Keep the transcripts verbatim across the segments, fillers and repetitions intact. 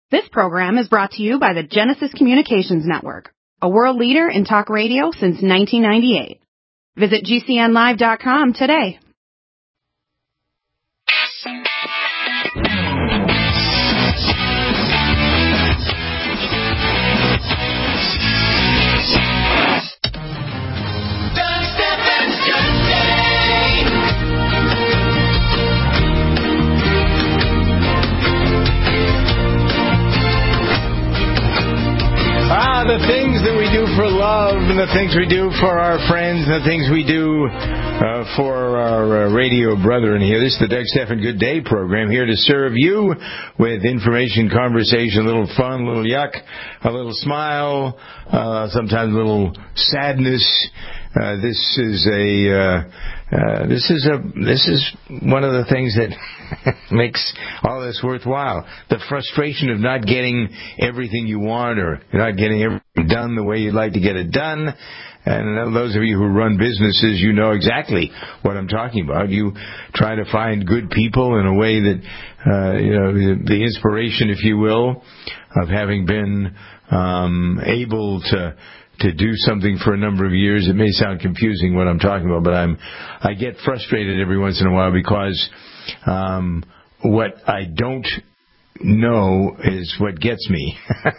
This program is brought to you by the Genesis Communications Network, a world leader in talk radio since nineteen ninety-eight. Visit G C N live dot com today. The things that we do for love, and the things we do for our friends, and the things we do uh, for our uh, radio brethren here. This is the Doug Stephan Good Day program, here to serve you with information, conversation, a little fun, a little yuck, a little smile, uh, sometimes a little sadness. Uh, this is a uh, uh, this is a this is one of the things that makes all this worthwhile. The frustration of not getting everything you want, or not getting everything done the way you'd like to get it done. And those of you who run businesses, you know exactly what I'm talking about. You try to find good people in a way that, uh, you know, the, the inspiration, if you will, of having been um, able to to do something for a number of years. It may sound confusing what I'm talking about, but I'm I get frustrated every once in a while because um, what I don't know is what gets me.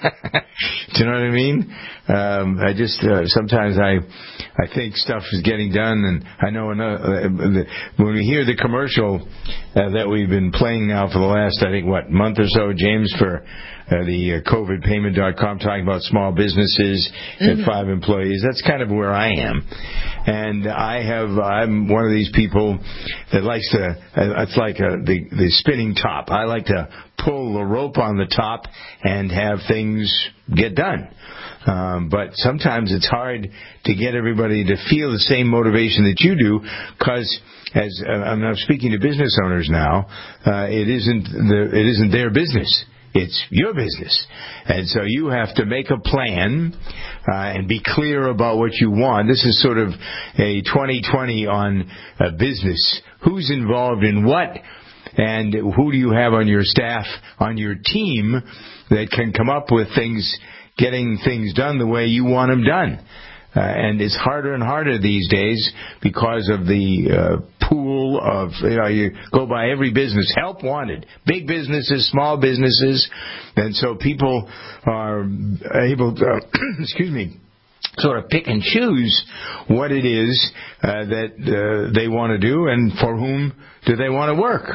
Do you know what I mean? Um, I just uh, sometimes I I think stuff is getting done, and I know another, uh, the, when we hear the commercial uh, that we've been playing now for the last, I think, what, month or so, James, for uh, the uh, COVID payment dot com, talking about small businesses mm-hmm. at five employees. That's kind of where I am. And I have, I'm one of these people that likes to, uh, it's like a, the, the spinning top. I like to pull the rope on the top and have things get done. Um, but sometimes it's hard to get everybody to feel the same motivation that you do, because as uh, I'm now speaking to business owners now, uh, it isn't the, it isn't their business. It's your business. And so you have to make a plan uh, and be clear about what you want. This is sort of a twenty twenty on uh, business. Who's involved in what? And who do you have on your staff, on your team, that can come up with things, getting things done the way you want them done? Uh, and it's harder and harder these days because of the uh, pool of, you know, you go by every business, help wanted, big businesses, small businesses, and so people are able to, excuse me, sort of pick and choose what it is uh, that uh, they want to do and for whom do they want to work.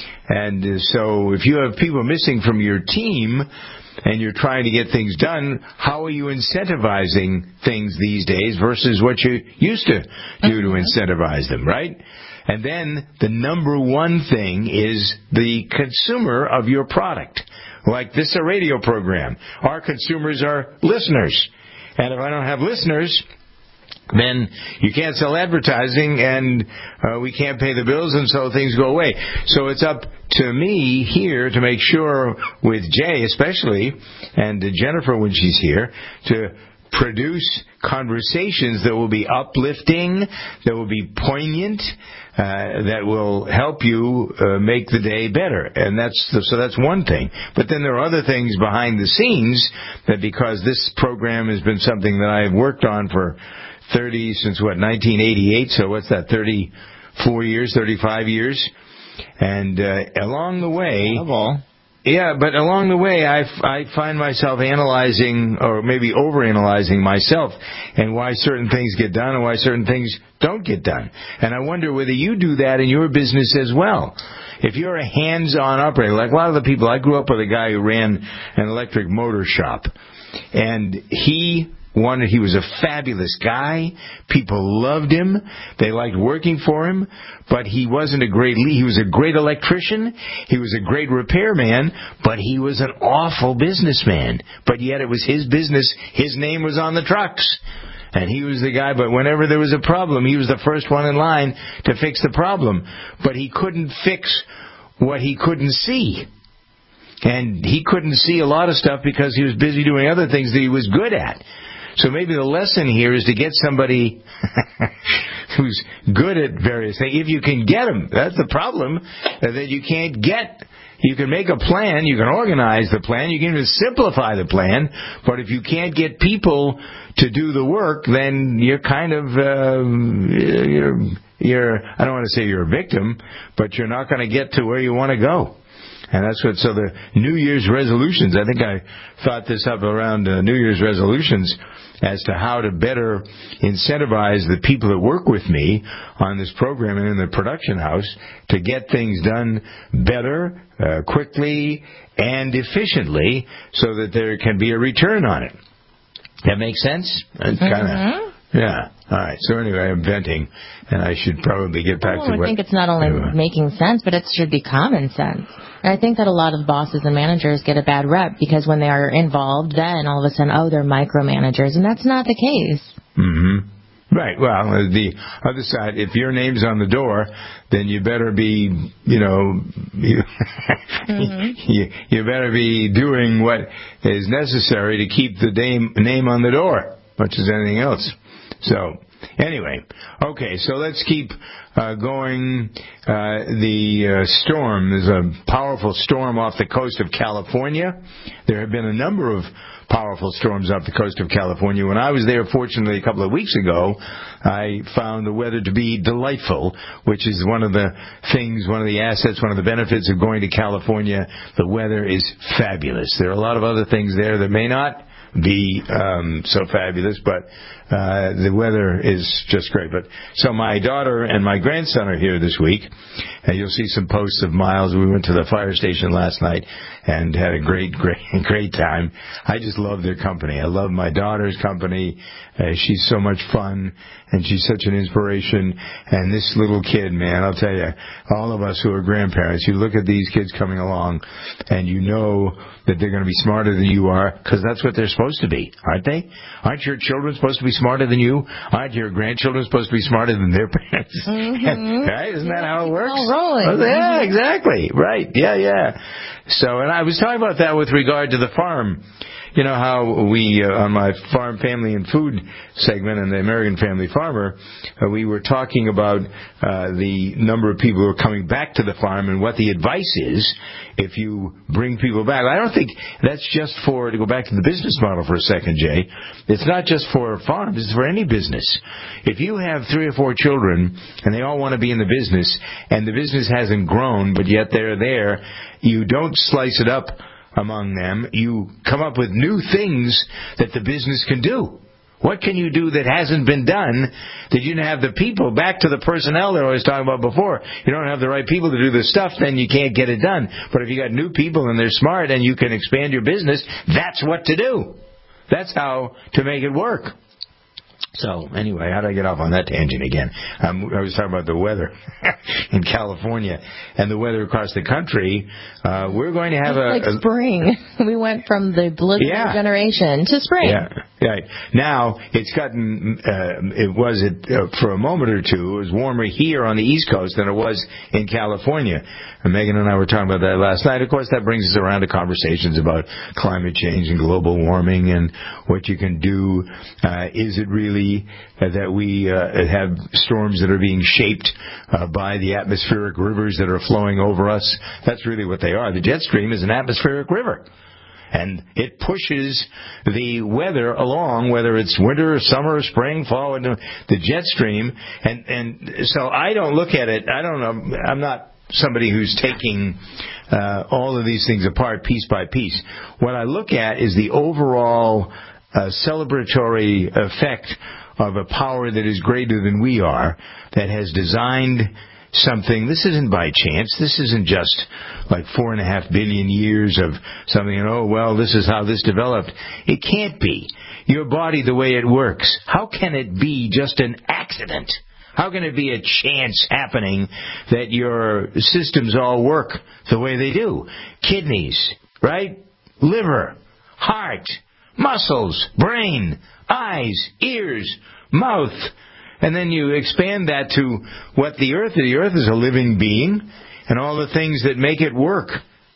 And uh, so if you have people missing from your team and you're trying to get things done, how are you incentivizing things these days versus what you used to do to incentivize them, right? And then the number one thing is the consumer of your product. Like this is a radio program. Our consumers are listeners. And if I don't have listeners, then you can't sell advertising, and uh, we can't pay the bills, and so things go away. So it's up to me here to make sure, with Jay especially, and Jennifer when she's here, to produce conversations that will be uplifting, that will be poignant, uh, that will help you uh, make the day better. And that's the, so that's one thing. But then there are other things behind the scenes that, because this program has been something that I've worked on for thirty since what nineteen eighty-eight. So what's that? thirty-four years, thirty-five years, and uh, along the way, yeah. But along the way, I, I find myself analyzing, or maybe overanalyzing myself, and why certain things get done and why certain things don't get done. And I wonder whether you do that in your business as well. If you're a hands-on operator, like a lot of the people, I grew up with a guy who ran an electric motor shop, and he. One, he was a fabulous guy. People loved him. They liked working for him. But he wasn't a great lead. He was a great electrician. He was a great repairman. But he was an awful businessman. But yet it was his business. His name was on the trucks. And he was the guy. But whenever there was a problem, he was the first one in line to fix the problem. But he couldn't fix what he couldn't see. And he couldn't see a lot of stuff because he was busy doing other things that he was good at. So maybe the lesson here is to get somebody who's good at various things. If you can get them, that's the problem, that you can't get you can make a plan, you can organize the plan, you can even simplify the plan, but if you can't get people to do the work, then you're kind of, uh, you're, you're, I don't want to say you're a victim, but you're not going to get to where you want to go. And that's what, so the New Year's resolutions, I think I thought this up around uh, New Year's resolutions as to how to better incentivize the people that work with me on this program and in the production house to get things done better, uh, quickly, and efficiently so that there can be a return on it. That makes sense? It's kind of, mm-hmm. yeah. All right. So anyway, I'm venting, and I should probably get back well, to I what... I think it's not only uh, making sense, but it should be common sense. And I think that a lot of bosses and managers get a bad rep because when they are involved, then all of a sudden, oh, they're micromanagers, and that's not the case. Mm-hmm. Right. Well, the other side, if your name's on the door, then you better be, you know, you, mm-hmm. you, you better be doing what is necessary to keep the name, name on the door, much as anything else. So, anyway, okay, so let's keep uh, going. Uh, the uh, storm, there's a powerful storm off the coast of California. There have been a number of powerful storms off the coast of California. When I was there, fortunately, a couple of weeks ago, I found the weather to be delightful, which is one of the things, one of the assets, one of the benefits of going to California. The weather is fabulous. There are a lot of other things there that may not be um, so fabulous, but uh, the weather is just great. But so my daughter and my grandson are here this week, and you'll see some posts of Miles. We went to the fire station last night and had a great, great, great time. I just love their company. I love my daughter's company. Uh, she's so much fun, and she's such an inspiration. And this little kid, man, I'll tell you, all of us who are grandparents, you look at these kids coming along, and you know that they're going to be smarter than you are, because that's what they're supposed to be, aren't they? Aren't your children supposed to be smarter than you? Aren't your grandchildren supposed to be smarter than their parents? Mm-hmm. Right? Isn't that how it works? All rolling. Oh, yeah, exactly. Right. Yeah, yeah. So, and I was talking about that with regard to the farm. You know how we, uh, on my Farm, Family, and Food segment and the American Family Farmer, uh, we were talking about uh, the number of people who are coming back to the farm and what the advice is if you bring people back. I don't think that's just for, to go back to the business model for a second, Jay, it's not just for farms, it's for any business. If you have three or four children and they all want to be in the business and the business hasn't grown, but yet they're there, you don't slice it up among them. You come up with new things that the business can do. What can you do that hasn't been done that you didn't have the people, back to the personnel that I was talking about before. You don't have the right people to do the stuff, then you can't get it done. But if you got new people and they're smart and you can expand your business, that's what to do. That's how to make it work. So, anyway, how did I get off on that tangent again? Um, I was talking about the weather in California and the weather across the country. Uh, we're going to have it's a... like a spring. We went from the blizzard yeah. generation to spring. Yeah, right. Now, it's gotten... Uh, it was, it, uh, for a moment or two, it was warmer here on the East Coast than it was in California. And Megan and I were talking about that last night. Of course, that brings us around to conversations about climate change and global warming and what you can do. Uh, is it really uh, that we uh, have storms that are being shaped uh, by the atmospheric rivers that are flowing over us? That's really what they are. The jet stream is an atmospheric river. And it pushes the weather along, whether it's winter, or summer, or spring, fall, and the jet stream. And, and so I don't look at it, I don't know, I'm not somebody who's taking uh, all of these things apart piece by piece. What I look at is the overall uh, celebratory effect of a power that is greater than we are, that has designed something. This isn't by chance. This isn't just like four and a half billion years of something, and oh, well, this is how this developed. It can't be. Your body, the way it works, how can it be just an accident? How can it be a chance happening that your systems all work the way they do? Kidneys, right? Liver, heart, muscles, brain, eyes, ears, mouth. And then you expand that to what the earth is. The earth is a living being and all the things that make it work.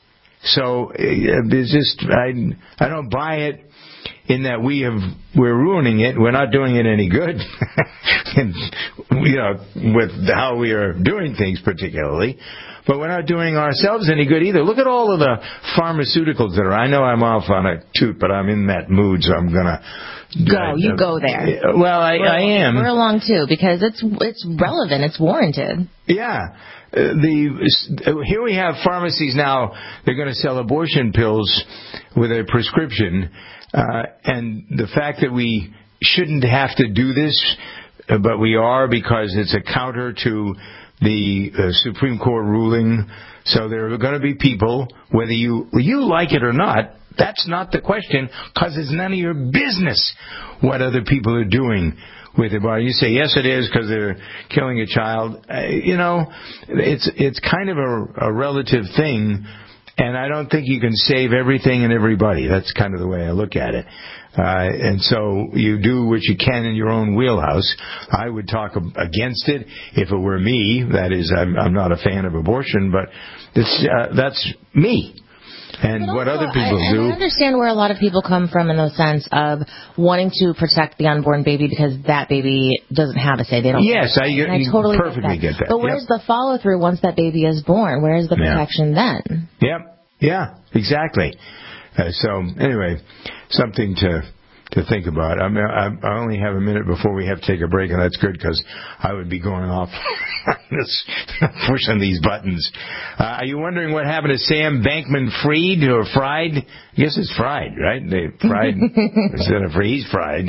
So it's just, I, I don't buy it in that we have, we're ruining it. We're not doing it any good. And, you know, with how we are doing things particularly. but we're not doing ourselves any good either. Look at all of the pharmaceuticals that are. I know I'm off on a toot, but I'm in that mood, so I'm gonna go. Uh, you go there. Well, I, I am. We're along too because it's it's relevant. It's warranted. Yeah. Uh, the here we have pharmacies now. They're going to sell abortion pills with a prescription, uh, and the fact that we shouldn't have to do this, uh, but we are because it's a counter to the uh, Supreme Court ruling. So there are going to be people, whether you you like it or not. That's not the question, because it's none of your business what other people are doing with their body. You say, yes, it is, because they're killing a child. Uh, you know, it's it's kind of a, a relative thing, and I don't think you can save everything and everybody. That's kind of the way I look at it. Uh, and so you do what you can in your own wheelhouse. I would talk against it if it were me. That is, I'm, I'm not a fan of abortion, but it's, uh, that's me. And but what also, other people I, do. I understand where a lot of people come from in the sense of wanting to protect the unborn baby because that baby doesn't have a say. They don't. Yes, I, you, I totally perfectly get that. get that. But where's yep. the follow through once that baby is born? Where's the protection yeah. then? Yep. Yeah. Exactly. Uh, so anyway, something to to think about. I mean, I, I only have a minute before we have to take a break, and that's good because I would be going off this, pushing these buttons. Uh, are you wondering what happened to Sam Bankman-Fried or Fried? I guess it's Fried, right? They fried instead of fried. He's fried.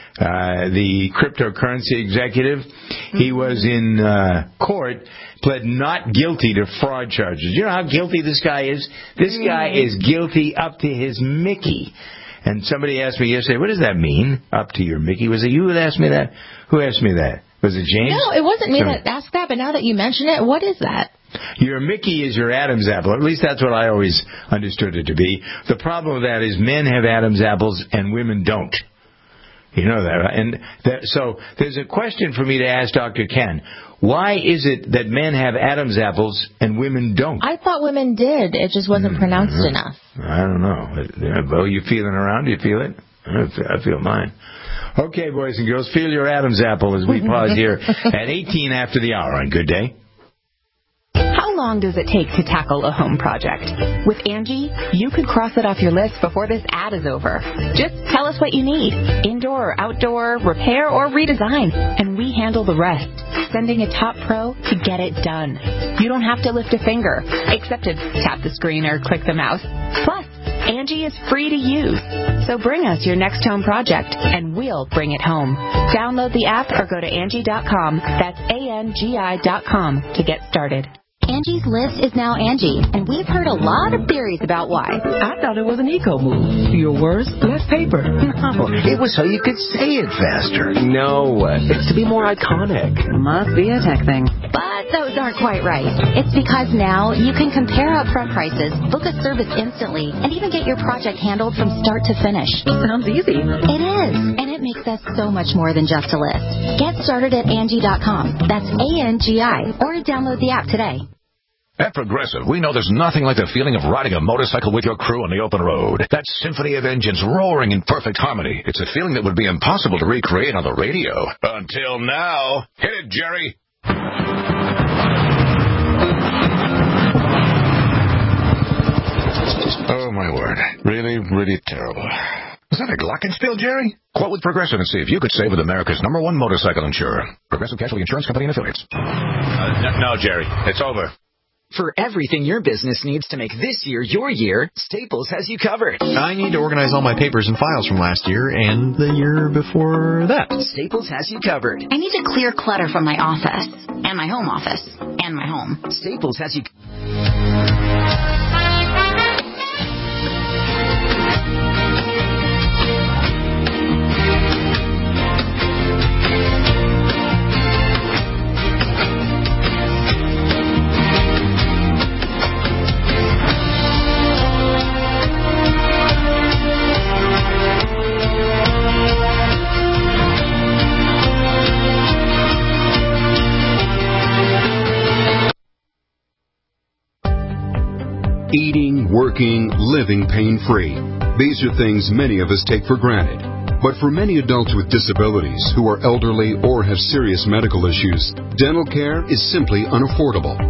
Uh, the cryptocurrency executive. Mm-hmm. He was in uh, court, pled not guilty to fraud charges. You know how guilty this guy is? This mm-hmm. guy is guilty up to his Mickey. And somebody asked me yesterday, what does that mean, up to your Mickey? Was it you that asked me that? Who asked me that? Was it James? No, it wasn't me so, that asked that, but now that you mention it, what is that? Your Mickey is your Adam's apple. At least that's what I always understood it to be. The problem with that is men have Adam's apples and women don't. You know that, right? And that, so there's a question for me to ask Doctor Ken. Why is it that men have Adam's apples and women don't? I thought women did. It just wasn't mm-hmm. pronounced enough. I don't know. Well, you feeling around? Do you feel it? I feel mine. Okay, boys and girls, feel your Adam's apple as we pause here at eighteen after the hour on Good Day. How long does it take to tackle a home project? With Angie, you could cross it off your list before this ad is over. Just tell us what you need, indoor or outdoor, repair or redesign, and we handle the rest, sending a top pro to get it done. You don't have to lift a finger, except to tap the screen or click the mouse. Plus, Angie is free to use. So bring us your next home project, and we'll bring it home. Download the app or go to Angie dot com. That's A N G I dot com to get started. Angie's List is now Angie, and we've heard a lot of theories about why. I thought it was an eco move. Your words, less paper. No, it was so you could say it faster. No, it's to be more iconic. Must be a tech thing. But those aren't quite right. It's because now you can compare upfront prices, book a service instantly, and even get your project handled from start to finish. Sounds easy. It is, and it makes us so much more than just a list. Get started at Angie dot com. That's A N G I, or download the app today. At Progressive, we know there's nothing like the feeling of riding a motorcycle with your crew on the open road. That symphony of engines roaring in perfect harmony. It's a feeling that would be impossible to recreate on the radio. Until now. Hit it, Jerry. Oh, my word. Really, really terrible. Was that a glockenspiel, Jerry? Quote with Progressive and see if you could save with America's number one motorcycle insurer. Progressive Casualty Insurance Company and Affiliates. Uh, no, Jerry. It's over. For everything your business needs to make this year your year, Staples has you covered. I need to organize all my papers and files from last year and the year before that. Staples has you covered. I need to clear clutter from my office, and my home office, and my home. Staples has you... Eating, working, living pain-free. These are things many of us take for granted. But for many adults with disabilities who are elderly or have serious medical issues, dental care is simply unaffordable.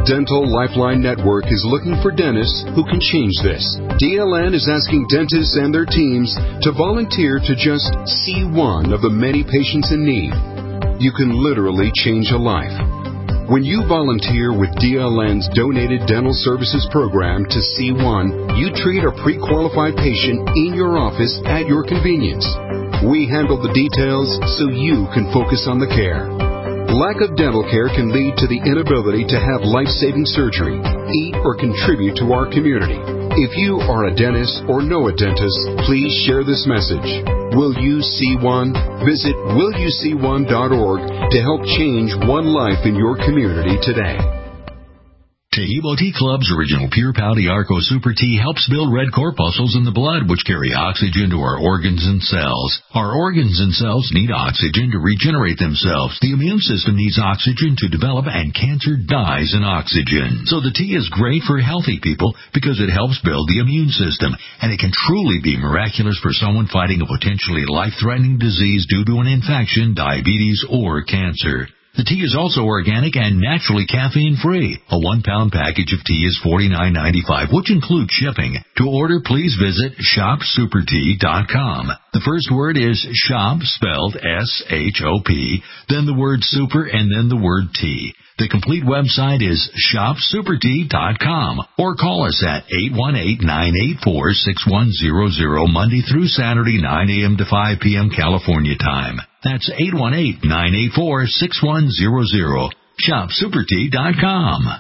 Dental Lifeline Network is looking for dentists who can change this. D L N is asking dentists and their teams to volunteer to just see one of the many patients in need. You can literally change a life. When you volunteer with D L N's Donated Dental Services program to C one, you treat a pre-qualified patient in your office at your convenience. We handle the details so you can focus on the care. Lack of dental care can lead to the inability to have life-saving surgery, eat, or contribute to our community. If you are a dentist or know a dentist, please share this message. Will you see one? Visit will you see one dot org to help change one life in your community today. Taheebo Tea Club's original Pure Pouty Arco Super Tea helps build red corpuscles in the blood, which carry oxygen to our organs and cells. Our organs and cells need oxygen to regenerate themselves. The immune system needs oxygen to develop, and cancer dies in oxygen. So the tea is great for healthy people because it helps build the immune system, and it can truly be miraculous for someone fighting a potentially life-threatening disease due to an infection, diabetes, or cancer. The tea is also organic and naturally caffeine-free. A one-pound package of tea is forty-nine ninety-five, which includes shipping. To order, please visit shop super tea dot com. The first word is shop, spelled S H O P, then the word super, and then the word tea. The complete website is shop super tea dot com, or call us at eight one eight, nine eight four, six one zero zero Monday through Saturday, nine a.m. to five p.m. California time. That's eight one eight, nine eight four, six one zero zero. shop super tea dot com.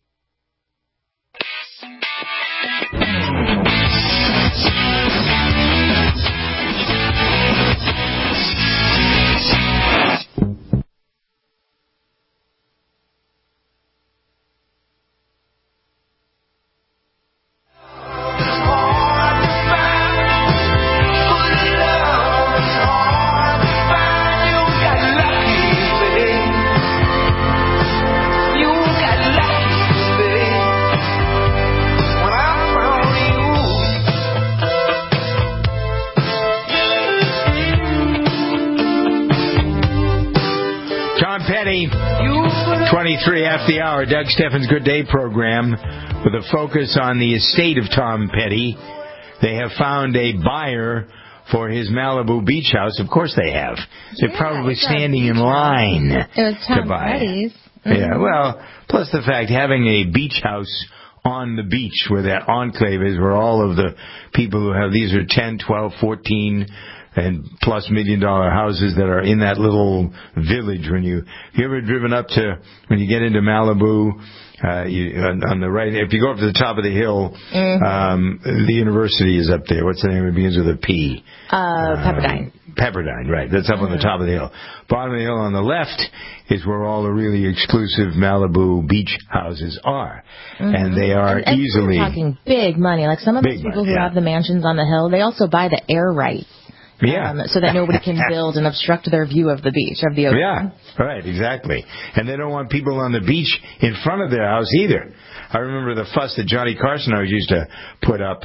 twenty-three after the hour, Doug Steffens' Good Day program with a focus on the estate of Tom Petty. They have found a buyer for his Malibu beach house. Of course they have. They're yeah, probably standing in line it was Tom to buy Petty's. Mm-hmm. Yeah, well, plus the fact having a beach house on the beach where that enclave is, where all of the people who have these are ten, twelve, fourteen and plus million dollar houses that are in that little village. When you, you ever driven up to, when you get into Malibu, uh, you, on, on the right, if you go up to the top of the hill, mm-hmm. um, the university is up there. What's the name? It begins with a P. Uh, Pepperdine. Um, Pepperdine, right. That's up mm-hmm. on the top of the hill. Bottom of the hill on the left is where all the really exclusive Malibu beach houses are. Mm-hmm. And they are and, and easily... we're talking big money. Like some of those people money, who yeah. have the mansions on the hill, they also buy the air rights. Yeah. Um, so that nobody can build and obstruct their view of the beach, of the ocean. Yeah, right, exactly. And they don't want people on the beach in front of their house either. I remember the fuss that Johnny Carson always used to put up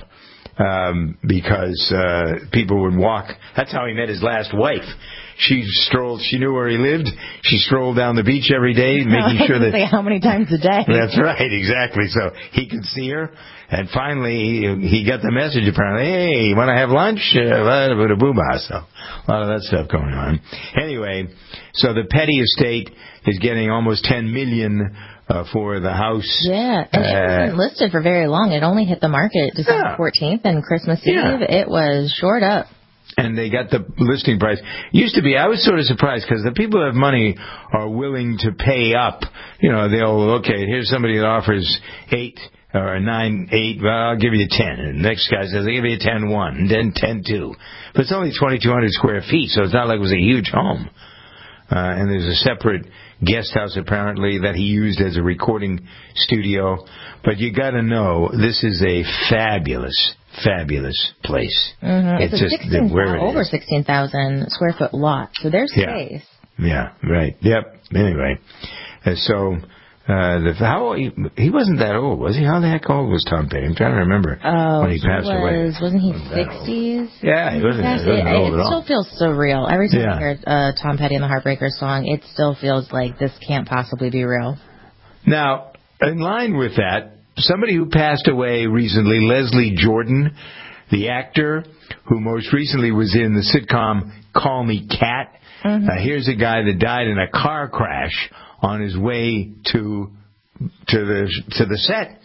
um, because uh, people would walk. That's how he met his last wife. She strolled. She knew where he lived. She strolled down the beach every day, making sure that. Say how many times a day? That's right, exactly. So he could see her, and finally he, he got the message. Apparently, hey, you want to have lunch? Uh, boo-bah. So a lot of that stuff going on. Anyway, so the Petty estate is getting almost ten million uh, for the house. Yeah, and uh, it wasn't listed for very long. It only hit the market December fourteenth, and Christmas yeah. Eve it was shored up. And they got the listing price. Used to be, I was sort of surprised because the people who have money are willing to pay up. You know, they'll, okay, here's somebody that offers eight or nine, eight, well, I'll give you ten. And the next guy says, I'll give you ten one, and then ten two. But it's only twenty-two hundred square feet, so it's not like it was a huge home. Uh, and there's a separate guest house, apparently, that he used as a recording studio. But you got to know, this is a fabulous fabulous place. Mm-hmm. It's, it's just sixteen, where it over is. sixteen thousand square foot lot, so there's space. Yeah, yeah, right. Yep. Anyway, uh, so uh, the how he, he wasn't that old, was he? How the heck old was Tom Petty? I'm trying to remember oh, when he passed he was, away. Wasn't he sixties? Yeah, he wasn't, he wasn't it, old it at all. It still feels surreal. Every time yeah. I hear uh, Tom Petty and the Heartbreakers song, it still feels like this can't possibly be real. Now, in line with that, somebody who passed away recently, Leslie Jordan, the actor who most recently was in the sitcom Call Me Kat. Mm-hmm. Uh, here's a guy that died in a car crash on his way to to the to the set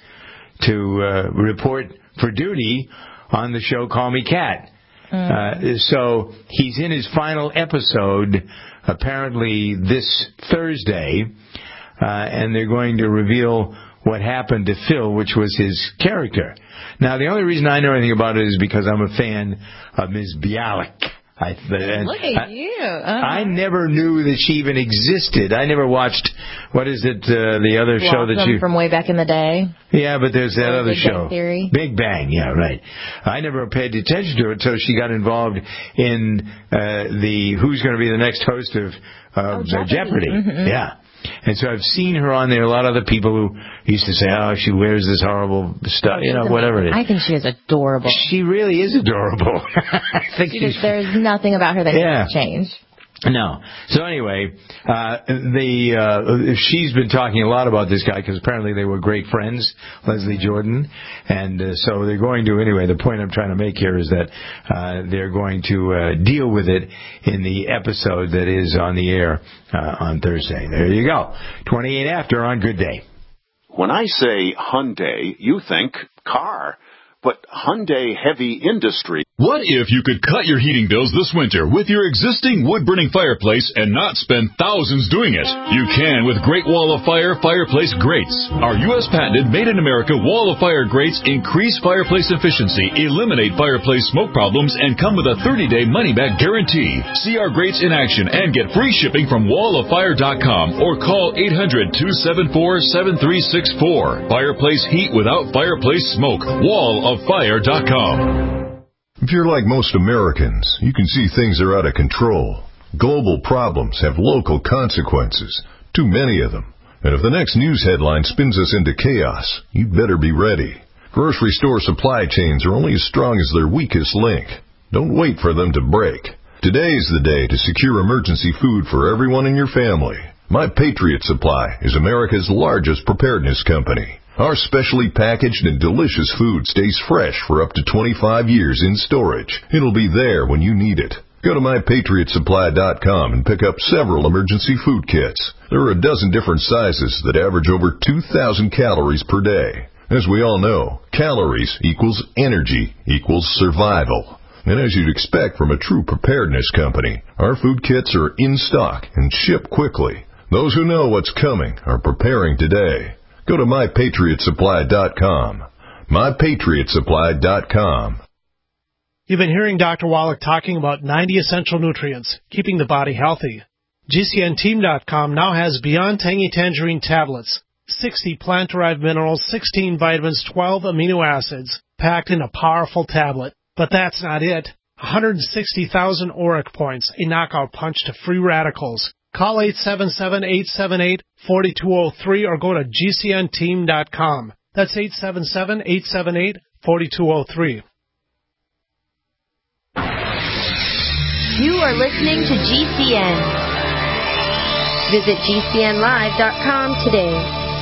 to uh, report for duty on the show Call Me Kat. Mm. Uh, so he's in his final episode, apparently this Thursday, uh, and they're going to reveal what happened to Phil, which was his character. Now, the only reason I know anything about it is because I'm a fan of Miz Bialik. I, and Look at I, you. Uh-huh. I never knew that she even existed. I never watched, what is it, uh, the other Blossom show that you... from way back in the day. Yeah, but there's that or other Big show. Bang Theory. Big Bang, yeah, right. I never paid attention to it until she got involved in uh, the who's going to be the next host of uh, oh, Jeopardy. Jeopardy. Mm-hmm. Yeah. And so I've seen her on there. A lot of other people who used to say, oh, she wears this horrible stuff, you know, whatever it is. I think she is adorable. She really is adorable. I think she just, there's nothing about her that yeah. needs to change. No. So anyway, uh, the uh, she's been talking a lot about this guy because apparently they were great friends, Leslie Jordan, and uh, so they're going to anyway. The point I'm trying to make here is that uh, they're going to uh, deal with it in the episode that is on the air uh, on Thursday. There you go. twenty-eight after on Good Day. When I say Hyundai, you think car. But Hyundai Heavy Industry... What if you could cut your heating bills this winter with your existing wood-burning fireplace and not spend thousands doing it? You can with Great Wall of Fire Fireplace Grates. Our U S patented made-in-America Wall of Fire grates increase fireplace efficiency, eliminate fireplace smoke problems, and come with a thirty-day money-back guarantee. See our grates in action and get free shipping from wall of fire dot com or call eight hundred, two seven four, seven three six four. Fireplace heat without fireplace smoke. wall of fire dot com. If you're like most Americans, you can see things are out of control. Global problems have local consequences, too many of them. And if the next news headline spins us into chaos, you'd better be ready. Grocery store supply chains are only as strong as their weakest link. Don't wait for them to break. Today's the day to secure emergency food for everyone in your family. My Patriot Supply is America's largest preparedness company. Our specially packaged and delicious food stays fresh for up to twenty-five years in storage. It'll be there when you need it. Go to my patriot supply dot com and pick up several emergency food kits. There are a dozen different sizes that average over two thousand calories per day. As we all know, calories equals energy equals survival. And as you'd expect from a true preparedness company, our food kits are in stock and ship quickly. Those who know what's coming are preparing today. Go to my patriot supply dot com. my patriot supply dot com. You've been hearing Doctor Wallach talking about ninety essential nutrients, keeping the body healthy. G C N team dot com now has Beyond Tangy Tangerine tablets, sixty plant-derived minerals, sixteen vitamins, twelve amino acids, packed in a powerful tablet. But that's not it. one hundred sixty thousand auric points, a knockout punch to free radicals. Call eight seven seven, eight seven eight, four two zero three or go to G C N team dot com. That's eight seven seven, eight seven eight, four two zero three. You are listening to G C N. Visit G C N live dot com today.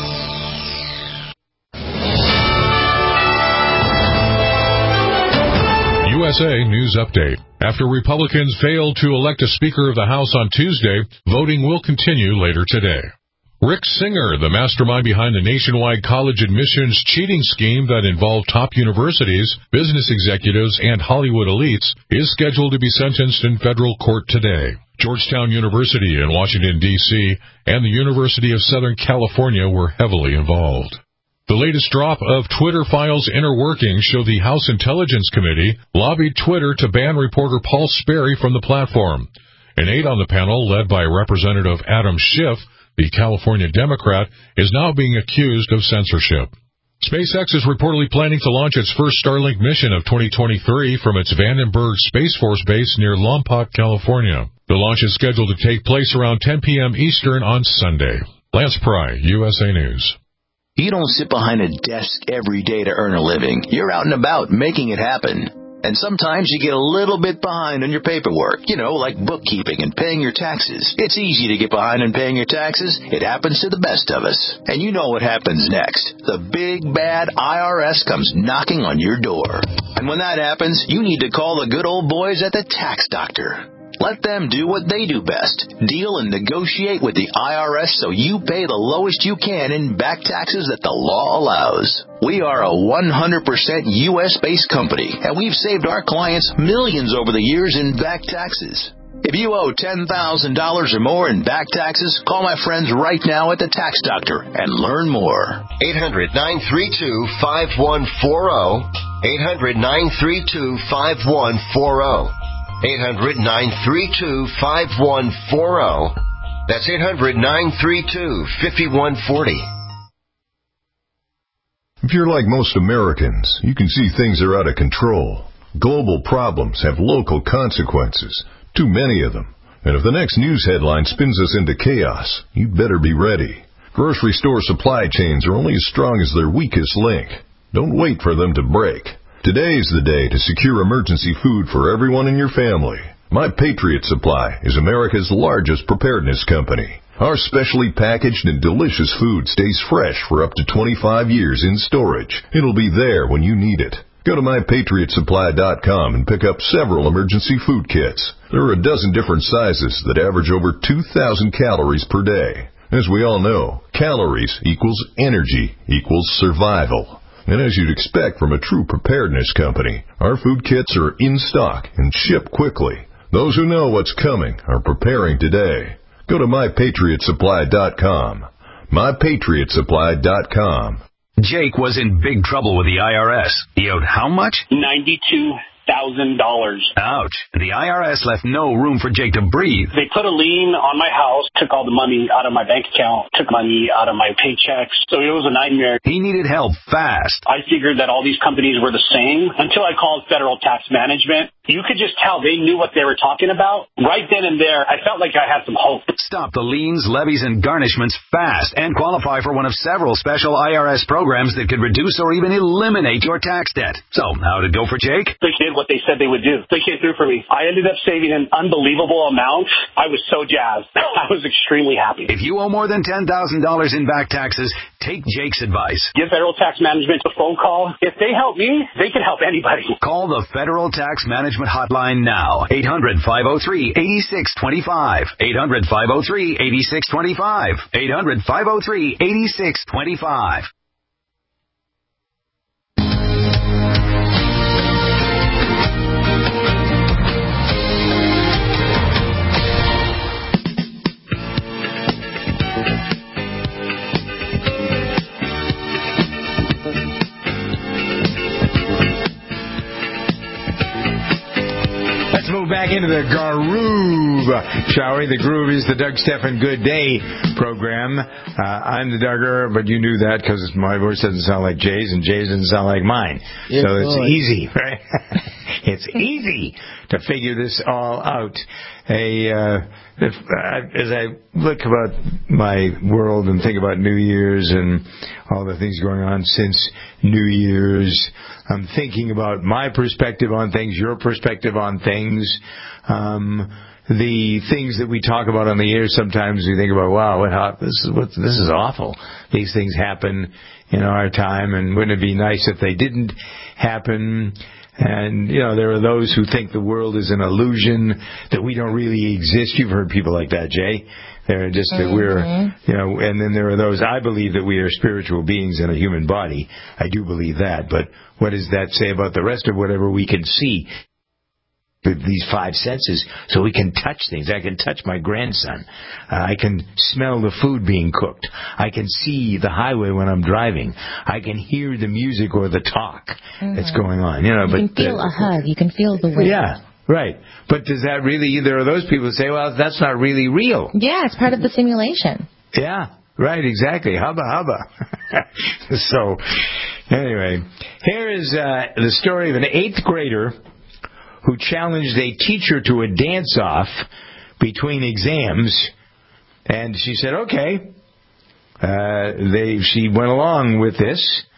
U S A News Update. After Republicans failed to elect a Speaker of the House on Tuesday, voting will continue later today. Rick Singer, the mastermind behind the nationwide college admissions cheating scheme that involved top universities, business executives, and Hollywood elites, is scheduled to be sentenced in federal court today. Georgetown University in Washington, D C, and the University of Southern California were heavily involved. The latest drop of Twitter files' inner workings show the House Intelligence Committee lobbied Twitter to ban reporter Paul Sperry from the platform. An aide on the panel, led by Representative Adam Schiff, the California Democrat, is now being accused of censorship. SpaceX is reportedly planning to launch its first Starlink mission of twenty twenty-three from its Vandenberg Space Force base near Lompoc, California. The launch is scheduled to take place around ten p.m. Eastern on Sunday. Lance Pry, U S A News. You don't sit behind a desk every day to earn a living. You're out and about making it happen. And sometimes you get a little bit behind on your paperwork, you know, like bookkeeping and paying your taxes. It's easy to get behind on paying your taxes. It happens to the best of us. And you know what happens next. The big, bad I R S comes knocking on your door. And when that happens, you need to call the good old boys at the Tax Doctor. Let them do what they do best. Deal and negotiate with the I R S so you pay the lowest you can in back taxes that the law allows. We are a one hundred percent U S-based company, and we've saved our clients millions over the years in back taxes. If you owe ten thousand dollars or more in back taxes, call my friends right now at the Tax Doctor and learn more. eight hundred, nine three two, five one four zero. eight hundred, nine three two, five one four zero. eight hundred, nine three two, five one four zero. That's eight hundred, nine three two, five one four zero. If you're like most Americans, you can see things are out of control. Global problems have local consequences, too many of them. And if the next news headline spins us into chaos, you'd better be ready. Grocery store supply chains are only as strong as their weakest link. Don't wait for them to break. Today's the day to secure emergency food for everyone in your family. My Patriot Supply is America's largest preparedness company. Our specially packaged and delicious food stays fresh for up to twenty-five years in storage. It'll be there when you need it. Go to my patriot supply dot com and pick up several emergency food kits. There are a dozen different sizes that average over two thousand calories per day. As we all know, calories equals energy equals survival. And as you'd expect from a true preparedness company, our food kits are in stock and ship quickly. Those who know what's coming are preparing today. Go to my patriot supply dot com. my patriot supply dot com. Jake was in big trouble with the I R S. He owed how much? ninety-two thousand dollars. Ouch. The I R S left no room for Jake to breathe. They put a lien on my house, took all the money out of my bank account, took money out of my paychecks. So it was a nightmare. He needed help fast. I figured that all these companies were the same until I called Federal Tax Management. You could just tell they knew what they were talking about. Right then and there, I felt like I had some hope. Stop the liens, levies, and garnishments fast and qualify for one of several special I R S programs that could reduce or even eliminate your tax debt. So, how did it go for Jake? They did what they said they would do. They came through for me. I ended up saving an unbelievable amount. I was so jazzed. I was extremely happy. If you owe more than ten thousand dollars in back taxes, take Jake's advice. Give Federal Tax Management a phone call. If they help me, they can help anybody. Call the Federal Tax Management hotline now. eight hundred, five oh three, eight six two five. eight hundred, five oh three, eight six two five. eight hundred, five oh three, eight six two five. Let's move back into the groove, shall we? The groove is the Doug Stephan Good Day program. Uh, I'm the Duggar, but you knew that because my voice doesn't sound like Jay's, and Jay's doesn't sound like mine. Yes, so it's Lord. Easy, right? It's easy to figure this all out. A, uh, if, uh, as I look about my world and think about New Year's and all the things going on since New Year's, I'm thinking about my perspective on things, your perspective on things, um, the things that we talk about on the air. Sometimes we think about, wow, what, this is what, this is awful. These things happen in our time, and wouldn't it be nice if they didn't happen? And, you know, there are those who think the world is an illusion, that we don't really exist. You've heard people like that, Jay. They're just that mm-hmm. we're, you know, and then there are those, I believe that we are spiritual beings in a human body. I do believe that. But what does that say about the rest of whatever we can see? These five senses, so we can touch things. I can touch my grandson. Uh, I can smell the food being cooked. I can see the highway when I'm driving. I can hear the music or the talk mm-hmm. that's going on. You know, you but can feel uh, a hug. You can feel the wind. Yeah, right. But does that really? There are those people who say, "Well, that's not really real." Yeah, it's part of the simulation. Yeah. Right, exactly. Hubba, hubba. So, anyway, here is uh, the story of an eighth grader who challenged a teacher to a dance-off between exams, and she said, okay. Uh, they, she went along with this,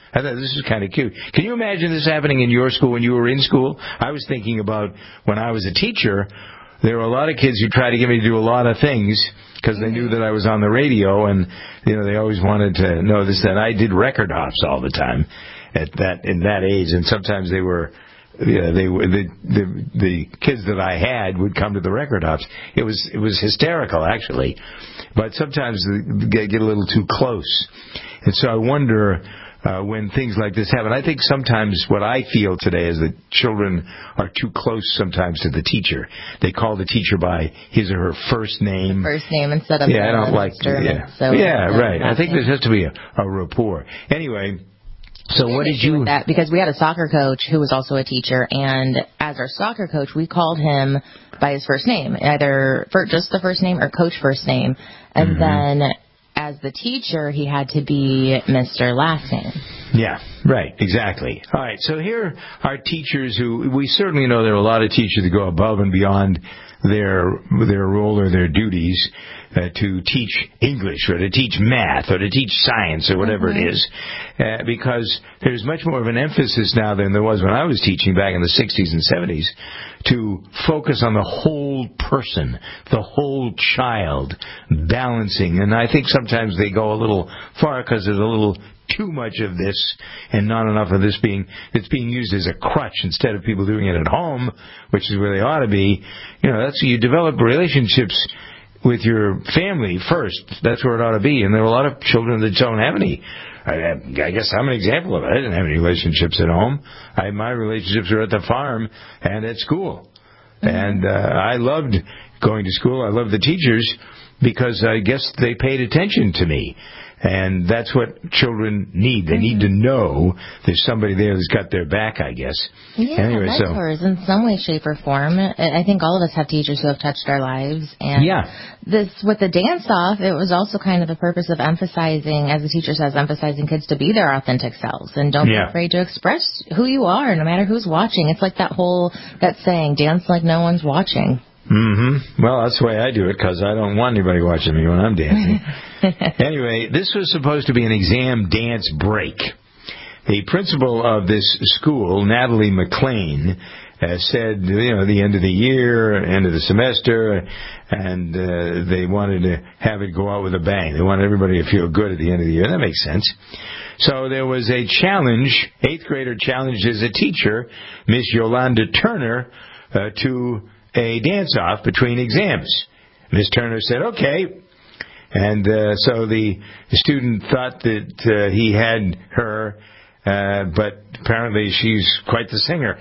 I thought this is kind of cute. Can you imagine this happening in your school when you were in school? I was thinking about when I was a teacher, there were a lot of kids who tried to get me to do a lot of things because they knew that I was on the radio, and you know they always wanted to know this, that I did record hops all the time at that in that age, and sometimes they were. Yeah, they the, the the kids that I had would come to the record hops. It was it was hysterical actually, but sometimes they get a little too close, and so I wonder uh, when things like this happen. I think sometimes what I feel today is that children are too close sometimes to the teacher. They call the teacher by his or her first name. First name instead of yeah, I don't like yeah, so yeah, right. I think there has to be a, a rapport. Anyway. So what did you... With that, because we had a soccer coach who was also a teacher, and as our soccer coach, we called him by his first name, either for just the first name or coach first name. And mm-hmm. then as the teacher, he had to be Mister Last Name. Yeah, right, exactly. All right, so here are teachers who... We certainly know there are a lot of teachers that go above and beyond their their role or their duties uh, to teach English or to teach math or to teach science or whatever mm-hmm. it is, uh, because there's much more of an emphasis now than there was when I was teaching back in the sixties and seventies to focus on the whole person, the whole child, balancing. And I think sometimes they go a little far because there's a little too much of this and not enough of this being it's being used as a crutch instead of people doing it at home, which is where they ought to be. You know, that's you develop relationships with your family first. That's where it ought to be. And there are a lot of children that don't have any. I, I guess I'm an example of it. I didn't have any relationships at home. I, my relationships were at the farm and at school. Mm-hmm. And uh, I loved going to school. I loved the teachers because I guess they paid attention to me. And that's what children need. They mm-hmm. need to know there's somebody there that's got their back, I guess. Yeah, anyway, mentors so. in some way, shape, or form. I think all of us have teachers who have touched our lives. And yeah. this with the dance-off, it was also kind of the purpose of emphasizing, as the teacher says, emphasizing kids to be their authentic selves. And don't yeah. be afraid to express who you are, no matter who's watching. It's like that whole, that saying, dance like no one's watching. Mm-hmm. Well, that's the way I do it because I don't want anybody watching me when I'm dancing. Anyway, this was supposed to be an exam dance break. The principal of this school, Natalie McLean, uh, said, you know, the end of the year, end of the semester, and uh, they wanted to have it go out with a bang. They wanted everybody to feel good at the end of the year. That makes sense. So there was a challenge. Eighth grader challenged as a teacher, Miss Yolanda Turner, uh, to a dance-off between exams. Miss Turner said, okay. And uh, so the, the student thought that uh, he had her, uh, but apparently she's quite the singer,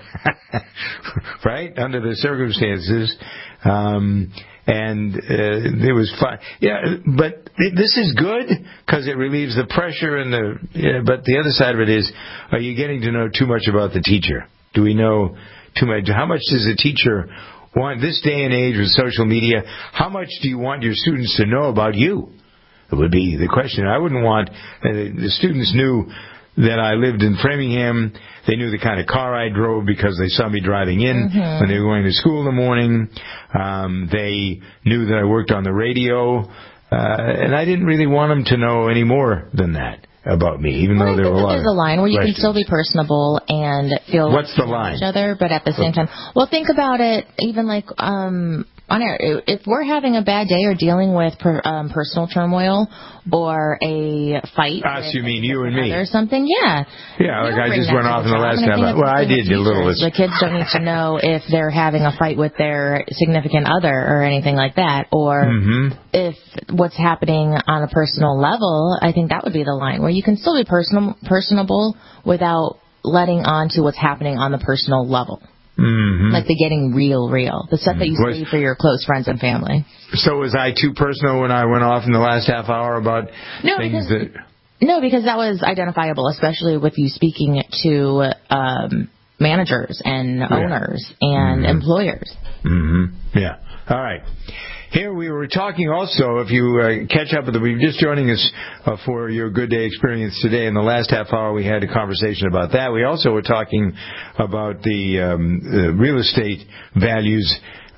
right, under the circumstances. Um, and uh, it was fun. Yeah, but it, this is good because it relieves the pressure and the. Yeah, but the other side of it is, are you getting to know too much about the teacher? Do we know too much? How much does a teacher want, this day and age with social media, how much do you want your students to know about you? It would be the question. I wouldn't want, uh, the students knew that I lived in Framingham. They knew the kind of car I drove because they saw me driving in mm-hmm. when they were going to school in the morning. Um, they knew that I worked on the radio. Uh, and I didn't really want them to know any more than that about me, even well, though there were a lot there's of a line where you questions. can still be personable and feel What's the line? each other, but at the same time, well, think about it. Even like um, on air, if we're having a bad day or dealing with per, um, personal turmoil or a fight, us, you mean you and me, or something, yeah, yeah. Like I just went off in the last time. Well, I did a little. The kids don't need to know if they're having a fight with their significant other or anything like that, or mm-hmm. if what's happening on a personal level. I think that would be the line where you can still be personal, personable without letting on to what's happening on the personal level. Mm-hmm. Like the getting real, real. The stuff that you was, say for your close friends and family. So was I too personal when I went off in the last half hour about no, things because, that... No, because that was identifiable, especially with you speaking to um, managers and yeah. owners and mm-hmm. employers. Mm-hmm. Yeah. All right. Here we were talking also, if you uh, catch up with the, we were just joining us uh, for your Good Day experience today. In the last half hour, we had a conversation about that. We also were talking about the, um, the real estate values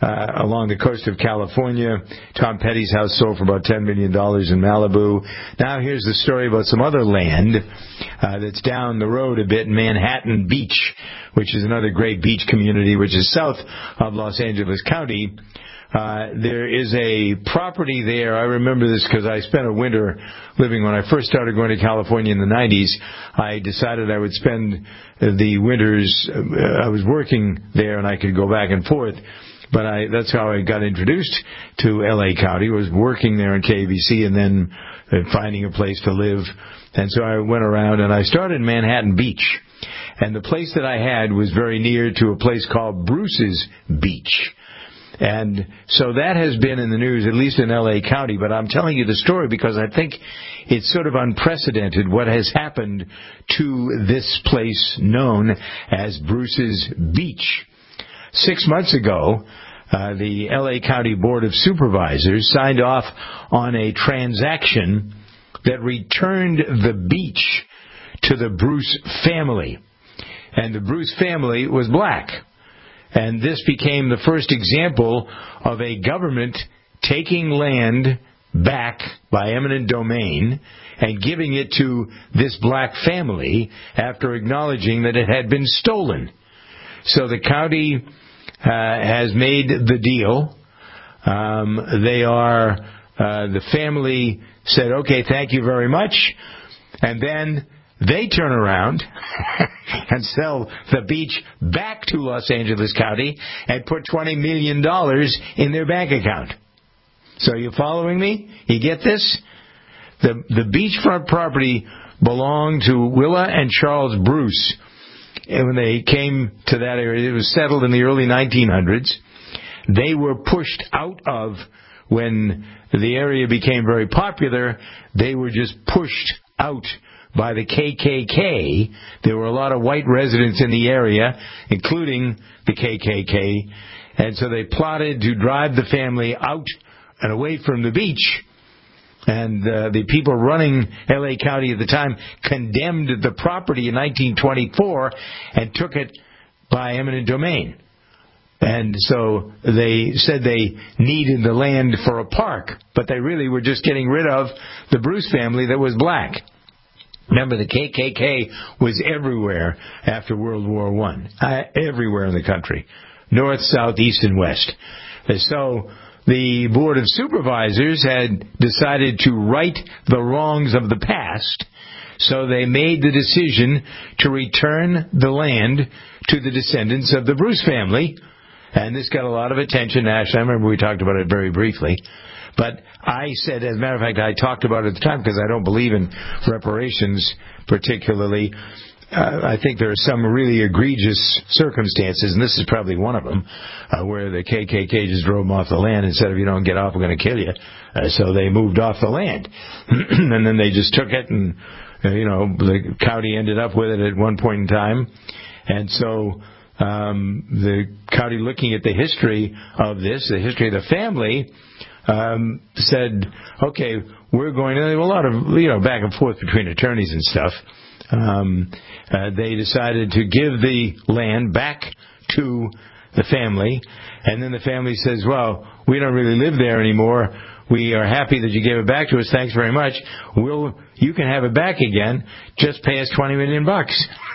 Uh, along the coast of California. Tom Petty's house sold for about ten million dollars in Malibu. Now here's the story about some other land uh, that's down the road a bit in Manhattan Beach, which is another great beach community, which is south of Los Angeles County. Uh, there is a property there. I remember this because I spent a winter living when I first started going to California in the nineties. I decided I would spend the winters, uh, I was working there and I could go back and forth. But I, that's how I got introduced to L A County, was working there in K V C and then uh, finding a place to live. And so I went around and I started in Manhattan Beach. And the place that I had was very near to a place called Bruce's Beach. And so that has been in the news, at least in L A County. But I'm telling you the story because I think it's sort of unprecedented what has happened to this place known as Bruce's Beach. Six months ago, uh, the L A County Board of Supervisors signed off on a transaction that returned the beach to the Bruce family. And the Bruce family was black. And this became the first example of a government taking land back by eminent domain and giving it to this black family after acknowledging that it had been stolen. So the county uh, has made the deal. Um, they are, uh, the family said, okay, thank you very much. And then they turn around and sell the beach back to Los Angeles County and put twenty million dollars in their bank account. So you following me? You get this? The, the beachfront property belonged to Willa and Charles Bruce. And when they came to that area, it was settled in the early nineteen hundreds. They were pushed out of, when the area became very popular, they were just pushed out by the K K K. There were a lot of white residents in the area, including the K K K. And so they plotted to drive the family out and away from the beach. And uh, the people running L A County at the time condemned the property in nineteen twenty-four and took it by eminent domain. And so they said they needed the land for a park, but they really were just getting rid of the Bruce family that was black. Remember, the K K K was everywhere after World War One, uh, everywhere in the country, north, south, east, and west. And so the Board of Supervisors had decided to right the wrongs of the past, so they made the decision to return the land to the descendants of the Bruce family. And this got a lot of attention nationally. I remember we talked about it very briefly. But I said, as a matter of fact, I talked about it at the time because I don't believe in reparations particularly. Uh, I think there are some really egregious circumstances, and this is probably one of them, uh, where the K K K just drove them off the land and said, if you don't get off, we're going to kill you. Uh, so they moved off the land. And then they just took it, and, uh, you know, the county ended up with it at one point in time. And so um, the county, looking at the history of this, the history of the family, um, said, okay, we're going to, there were a lot of, you know, back and forth between attorneys and stuff. Um, uh, they decided to give the land back to the family, and then the family says, well, we don't really live there anymore. We are happy that you gave it back to us. Thanks very much. We'll, you can have it back again. Just pay us twenty million bucks.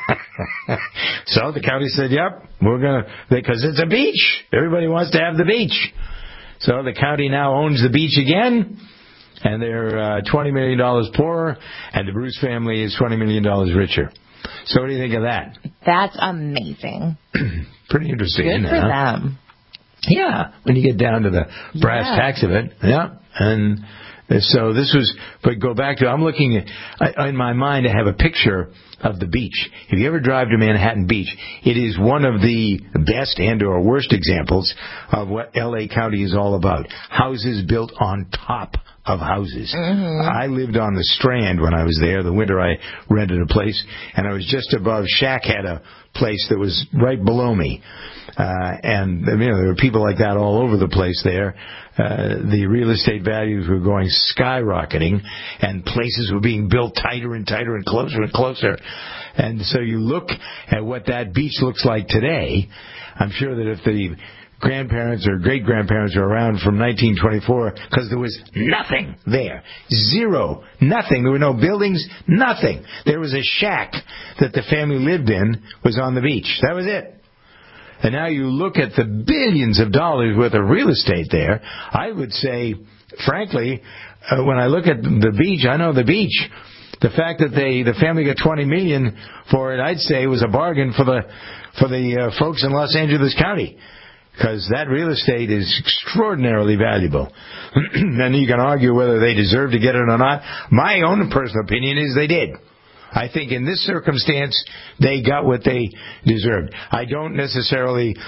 So the county said, yep, we're going to, because it's a beach. Everybody wants to have the beach. So the county now owns the beach again. And they're uh, twenty million dollars poorer, and the Bruce family is twenty million dollars richer. So what do you think of that? That's amazing. Pretty interesting, Good isn't it? for Huh? them. Yeah, when you get down to the brass Yeah. tacks of it. Yeah, and so this was, but go back to, I'm looking at, I, in my mind I have a picture of the beach. If you ever drive to Manhattan Beach, it is one of the best and or worst examples of what L A County is all about. Houses built on top of houses. Mm-hmm. I lived on the Strand when I was there. The winter I rented a place, and I was just above, Shaq had a place that was right below me. Uh, and, you know, there were people like that all over the place there. Uh, the real estate values were going skyrocketing, and places were being built tighter and tighter and closer and closer. And so you look at what that beach looks like today. I'm sure that if the grandparents or great-grandparents are around from nineteen twenty-four because there was nothing there. Zero. Nothing. There were no buildings. Nothing. There was a shack that the family lived in, was on the beach. That was it. And now you look at the billions of dollars worth of real estate there. I would say, frankly, uh, when I look at the beach, I know the beach. The fact that they the family got twenty million dollars for it, I'd say, was a bargain for the for the uh, folks in Los Angeles County, because that real estate is extraordinarily valuable. And you can argue whether they deserve to get it or not. My own personal opinion is they did. I think in this circumstance, they got what they deserved. I don't necessarily,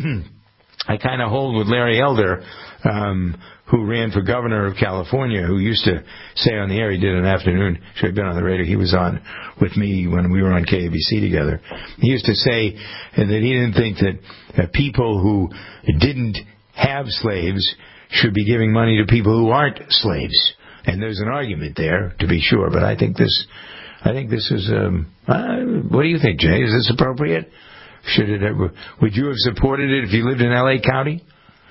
I kind of hold with Larry Elder, um, who ran for governor of California, who used to say on the air, he did an afternoon, should have been on the radio, he was on with me when we were on K A B C together. He used to say that he didn't think that uh, people who didn't have slaves should be giving money to people who aren't slaves. And there's an argument there, to be sure, but I think this, I think this is, um, uh, what do you think, Jay? Is this appropriate? Should it, uh, would you have supported it if you lived in L A County?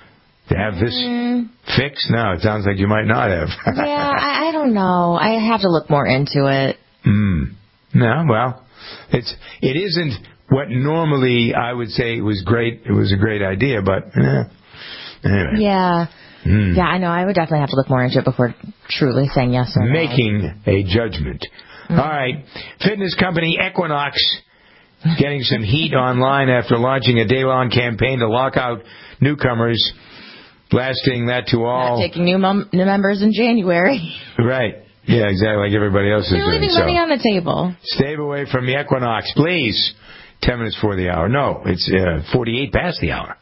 To have this mm. fixed? No, it sounds like you might not have. Yeah, I, I don't know. I have to look more into it. Mm. No, well, it's it isn't what normally I would say was great. It was a great idea, but eh, anyway. Yeah. Mm. Yeah, I know. I would definitely have to look more into it before truly saying yes or no. Making a judgment. Mm. All right. Fitness company Equinox getting some heat online after launching a day-long campaign to lock out newcomers. Blasting that to all. Not taking new, mem- new members in January. Right. Yeah, exactly, like everybody else is You're doing. leaving money so. on the table. Stay away from the Equinox, please. Ten minutes for the hour. No, it's uh, forty-eight past the hour.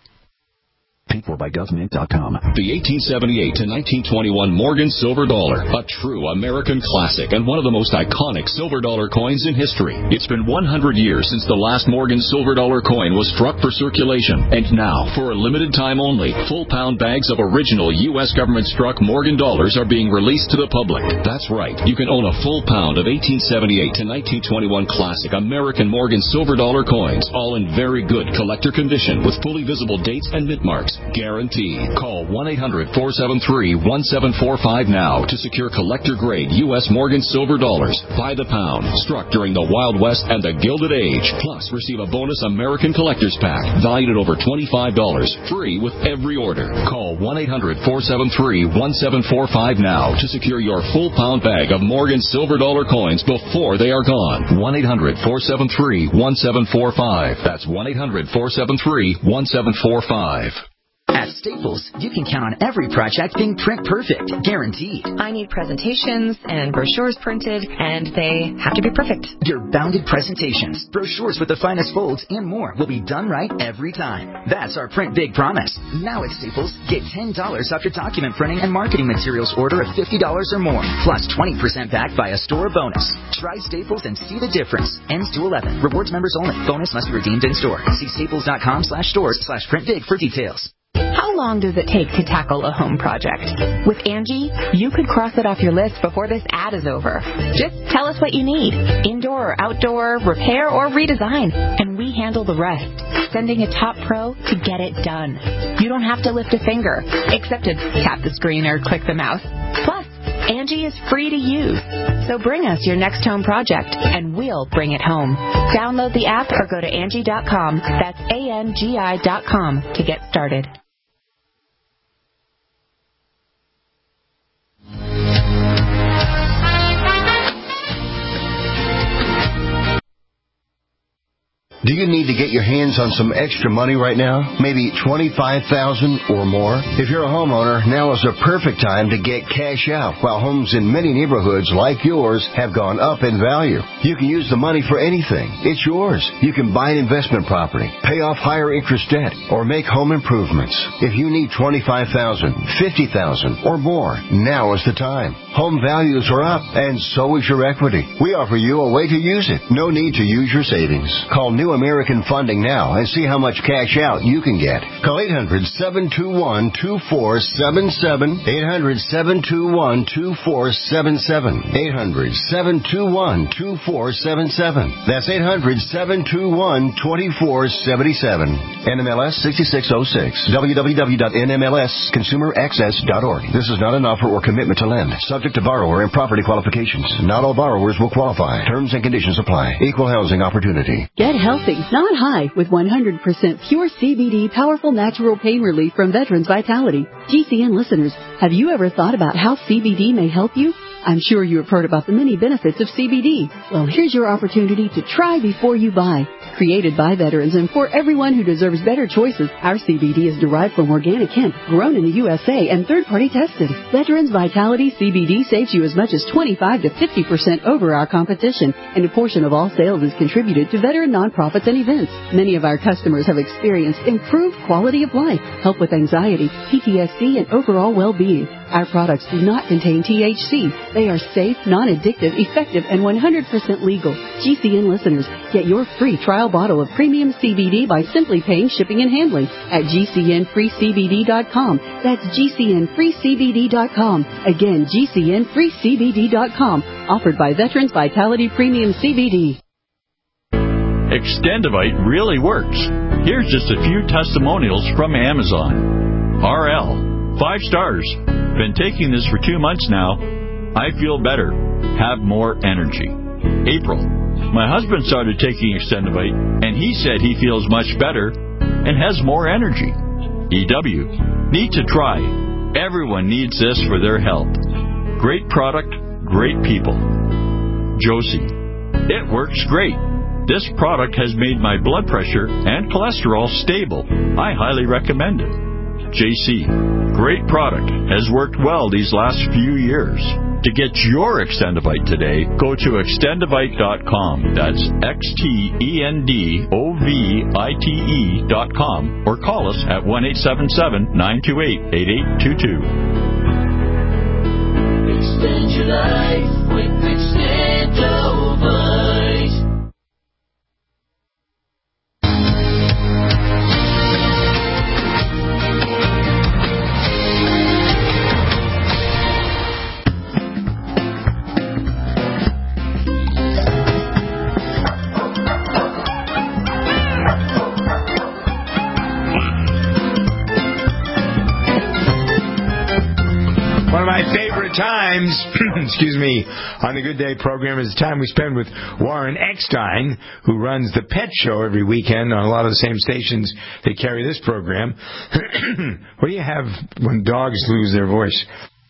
Paid for by government dot com. The eighteen seventy-eight to nineteen twenty-one Morgan Silver Dollar, a true American classic and one of the most iconic silver dollar coins in history. It's been one hundred years since the last Morgan Silver Dollar coin was struck for circulation, and now, for a limited time only, full pound bags of original U S government struck Morgan dollars are being released to the public. That's right, you can own a full pound of eighteen seventy-eight to nineteen twenty-one classic American Morgan Silver Dollar coins, all in very good collector condition with fully visible dates and mint marks. Guaranteed. Call one eight hundred four seven three one seven four five now to secure collector-grade U S Morgan Silver Dollars by the pound, struck during the Wild West and the Gilded Age. Plus, receive a bonus American Collector's Pack valued at over twenty-five dollars, free with every order. Call one eight hundred four seven three one seven four five now to secure your full pound bag of Morgan Silver Dollar coins before they are gone. one eight hundred four seven three one seven four five. That's one eight hundred four seven three one seven four five. At Staples, you can count on every project being print perfect, guaranteed. I need presentations and brochures printed, and they have to be perfect. Your bounded presentations, brochures with the finest folds, and more will be done right every time. That's our Print Big promise. Now at Staples, get ten dollars off your document printing and marketing materials order of fifty dollars or more, plus twenty percent back by a store bonus. Try Staples and see the difference. Ends two eleven. Rewards members only. Bonus must be redeemed in store. See staples.com slash stores slash print big for details. How long does it take to tackle a home project? With Angie, you could cross it off your list before this ad is over. Just tell us what you need. Indoor or outdoor, repair or redesign. And we handle the rest, sending a top pro to get it done. You don't have to lift a finger, except to tap the screen or click the mouse. Plus, Angie is free to use. So bring us your next home project, and we'll bring it home. Download the app or go to Angie dot com. That's A N G I dot com to get started. Do you need to get your hands on some extra money right now? Maybe twenty-five thousand dollars or more? If you're a homeowner, now is the perfect time to get cash out while homes in many neighborhoods like yours have gone up in value. You can use the money for anything. It's yours. You can buy an investment property, pay off higher interest debt, or make home improvements. If you need twenty-five thousand dollars, fifty thousand dollars or more, now is the time. Home values are up, and so is your equity. We offer you a way to use it. No need to use your savings. Call New American funding now and see how much cash out you can get. Call eight hundred, seven two one, two four seven seven, eight hundred, seven two one, two four seven seven, eight hundred, seven two one, two four seven seven. That's eight hundred, seven two one, two four seven seven. N M L S sixty-six oh six. w w w dot n m l s consumer access dot org. This is not an offer or commitment to lend. Subject to borrower and property qualifications. Not all borrowers will qualify. Terms and conditions apply. Equal housing opportunity. Get healthy, not high, with one hundred percent pure C B D powerful natural pain relief from Veterans Vitality. G C N listeners, have you ever thought about how C B D may help you? I'm sure you have heard about the many benefits of C B D. Well, here's your opportunity to try before you buy. Created by veterans and for everyone who deserves better choices, our C B D is derived from organic hemp, grown in the U S A and third-party tested. Veterans Vitality C B D saves you as much as twenty-five to fifty percent over our competition, and a portion of all sales is contributed to veteran nonprofits and events. Many of our customers have experienced improved quality of life, help with anxiety, P T S D, and overall well-being. Our products do not contain T H C. They are safe, non-addictive, effective, and one hundred percent legal. G C N listeners, get your free trial bottle of premium C B D by simply paying shipping and handling at G C N free C B D dot com. That's G C N free C B D dot com. Again, G C N free C B D dot com. Offered by Veterans Vitality Premium C B D. Extendivite really works. Here's just a few testimonials from Amazon. R L, five stars. Been taking this for two months now. I feel better. Have more energy. April, my husband started taking Extendivite, and he said he feels much better and has more energy. E W, need to try. Everyone needs this for their health. Great product, great people. Josie, it works great. This product has made my blood pressure and cholesterol stable. I highly recommend it. J C, great product, has worked well these last few years. To get your Extendivite today, go to extendivite dot com. That's X T E N D O V I T E dot com, or call us at one eight seven seven, nine two eight, eight eight two two. Extend your life with Extendivite. Times, excuse me, on the Good Day program is the time we spend with Warren Eckstein, who runs the Pet Show every weekend on a lot of the same stations that carry this program. What do you have when dogs lose their voice?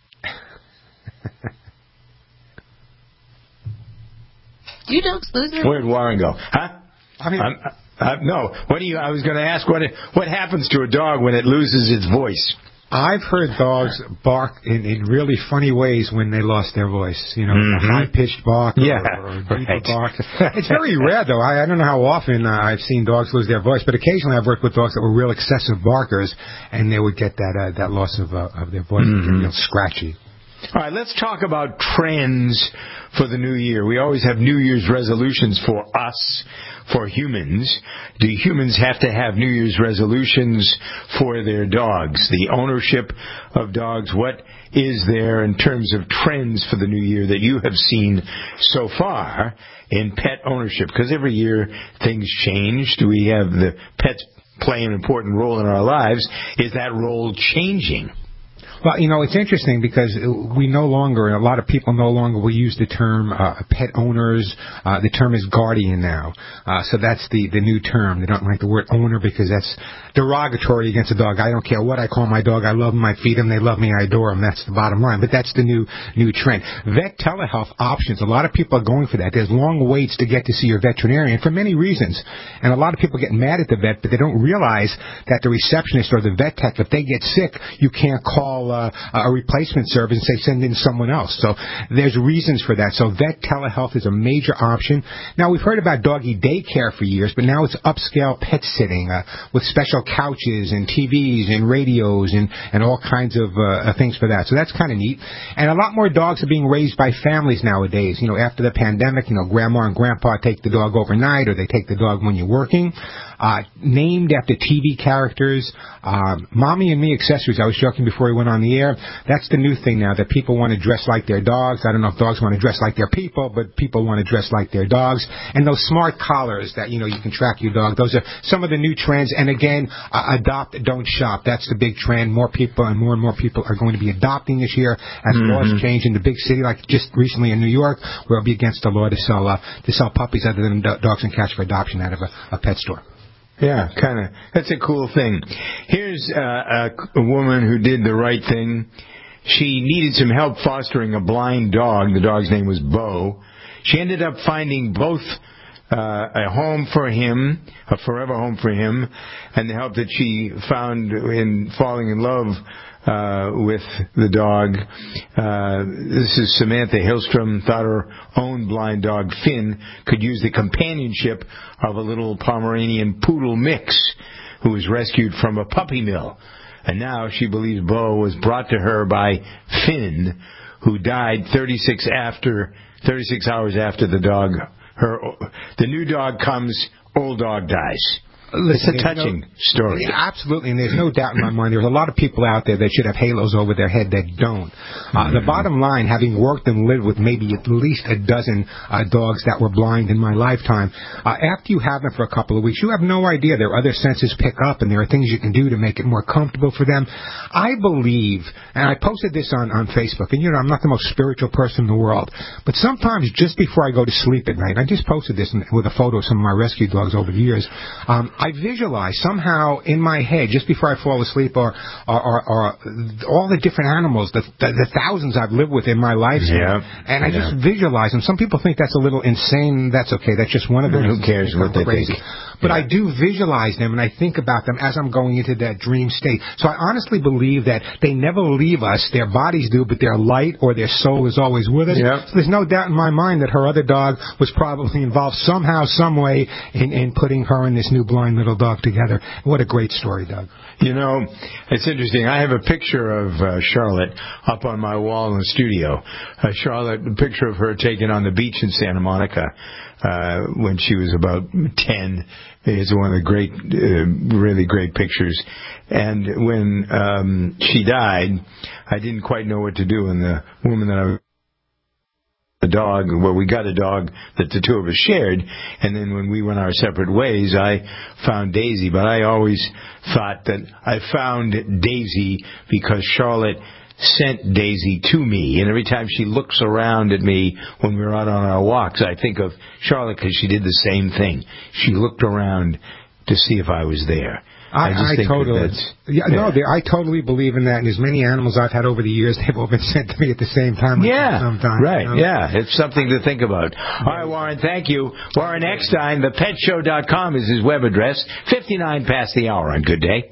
Do dogs lose their voice? Where'd Warren go? Huh? I mean, I'm, uh, no. What do you? I was going to ask what it, what happens to a dog when it loses its voice. I've heard dogs bark in, in really funny ways when they lost their voice. You know, mm-hmm. a high-pitched bark or, yeah, or a deeper right. bark. It's very rare, though. I, I don't know how often uh, I've seen dogs lose their voice, but occasionally I've worked with dogs that were real excessive barkers, and they would get that uh, that loss of uh, of their voice. Mm-hmm. Real scratchy. All right, let's talk about trends for the new year. We always have New Year's resolutions for us, for humans. Do humans have to have New Year's resolutions for their dogs? The ownership of dogs, what is there in terms of trends for the new year that you have seen so far in pet ownership? Because every year things change. Do we have the pets play an important role in our lives? Is that role changing? Well, you know, it's interesting because we no longer, a lot of people no longer will use the term uh, pet owners. Uh, the term is guardian now. Uh, so that's the, the new term. They don't like the word owner because that's derogatory against a dog. I don't care what I call my dog. I love him. I feed him. They love me. I adore him. That's the bottom line. But that's the new new trend. Vet telehealth options. A lot of people are going for that. There's long waits to get to see your veterinarian for many reasons. And a lot of people get mad at the vet, but they don't realize that the receptionist or the vet tech, if they get sick, you can't call call uh, a replacement service and say send in someone else. So there's reasons for that. So vet telehealth is a major option. Now, we've heard about doggy daycare for years, but now it's upscale pet sitting uh, with special couches and T Vs and radios and, and all kinds of uh, things for that. So that's kind of neat. And a lot more dogs are being raised by families nowadays. You know, after the pandemic, you know, grandma and grandpa take the dog overnight or they take the dog when you're working. Uh, named after T V characters. Um, Mommy and Me accessories, I was joking before we went on the air. That's the new thing now, that people want to dress like their dogs. I don't know if dogs want to dress like their people, but people want to dress like their dogs. And those smart collars that, you know, you can track your dog. Those are some of the new trends. And again, uh, adopt, don't shop. That's the big trend. More people and more and more people are going to be adopting this year as mm-hmm. laws change in the big city, like just recently in New York, where it'll be against the law to sell, uh, to sell puppies other than do- dogs and cats for adoption out of a, a pet store. Yeah, kind of. That's a cool thing. Here's uh, a, a woman who did the right thing. She needed some help fostering a blind dog. The dog's name was Bo. She ended up finding both uh, a home for him, a forever home for him, and the help that she found in falling in love Uh, with the dog. Uh, this is Samantha Hillstrom, thought her own blind dog, Finn, could use the companionship of a little Pomeranian poodle mix who was rescued from a puppy mill. And now she believes Bo was brought to her by Finn, who died thirty-six after thirty-six hours after the dog. Her, the new dog comes, old dog dies. Listen, it's a touching no, story. Yeah, absolutely, and there's no doubt in my mind there's a lot of people out there that should have halos over their head that don't. Uh, mm-hmm. The bottom line, having worked and lived with maybe at least a dozen uh, dogs that were blind in my lifetime, uh, after you have them for a couple of weeks, you have no idea. Their other senses pick up, and there are things you can do to make it more comfortable for them. I believe, and I posted this on, on Facebook, and you know I'm not the most spiritual person in the world, but sometimes just before I go to sleep at night, I just posted this with a photo of some of my rescue dogs over the years, um, I visualize somehow in my head, just before I fall asleep, or, or, or, or all the different animals, the, the, the thousands I've lived with in my lifespan. Yeah. And I yeah. just visualize them. Some people think that's a little insane. That's okay. That's just one of them. Who cares what they crazy. think? But yeah. I do visualize them, and I think about them as I'm going into that dream state. So I honestly believe that they never leave us. Their bodies do, but their light or their soul is always with us. Yep. So there's no doubt in my mind that her other dog was probably involved somehow, some way in, in putting her and this new blind little dog together. What a great story, Doug. You know, it's interesting. I have a picture of uh, Charlotte up on my wall in the studio. Uh, Charlotte, a picture of her taken on the beach in Santa Monica uh, when she was about ten. It's one of the great, uh, really great pictures. And when um, she died, I didn't quite know what to do. And the woman that I was a dog, well, we got a dog that the two of us shared, and then when we went our separate ways, I found Daisy, but I always thought that I found Daisy because Charlotte sent Daisy to me, and every time she looks around at me when we were out on our walks, I think of Charlotte because she did the same thing. She looked around to see if I was there. I, I just I think totally, that that's, yeah, yeah. no, they, I totally believe in that. And as many animals I've had over the years, they've all been sent to me at the same time. Yeah, sometimes, right. You know? Yeah, it's something to think about. All right, Warren, thank you. Warren Eckstein, the pet show dot com is his web address. fifty-nine past the hour on Good Day.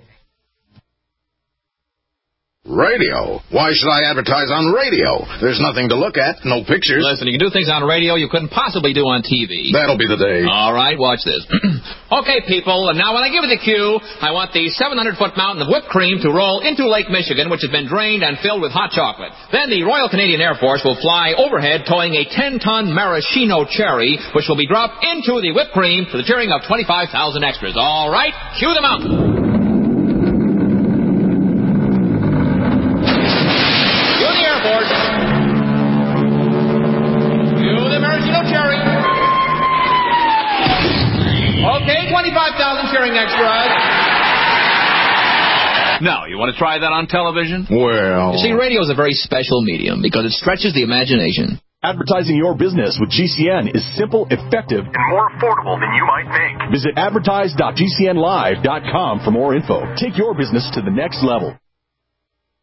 Radio? Why should I advertise on radio? There's nothing to look at, no pictures. Listen, you can do things on radio you couldn't possibly do on T V. That'll be the day. All right, watch this. Okay, people, and now when I give you the cue, I want the seven hundred foot mountain of whipped cream to roll into Lake Michigan, which has been drained and filled with hot chocolate. Then the Royal Canadian Air Force will fly overhead towing a ten ton maraschino cherry, which will be dropped into the whipped cream to the cheering of twenty-five thousand extras. All right, cue the mountain. Okay, twenty-five thousand cheering extras. Now, you want to try that on television? Well... You see, radio is a very special medium because it stretches the imagination. Advertising your business with G C N is simple, effective, and more affordable than you might think. Visit advertise dot g c n live dot com for more info. Take your business to the next level.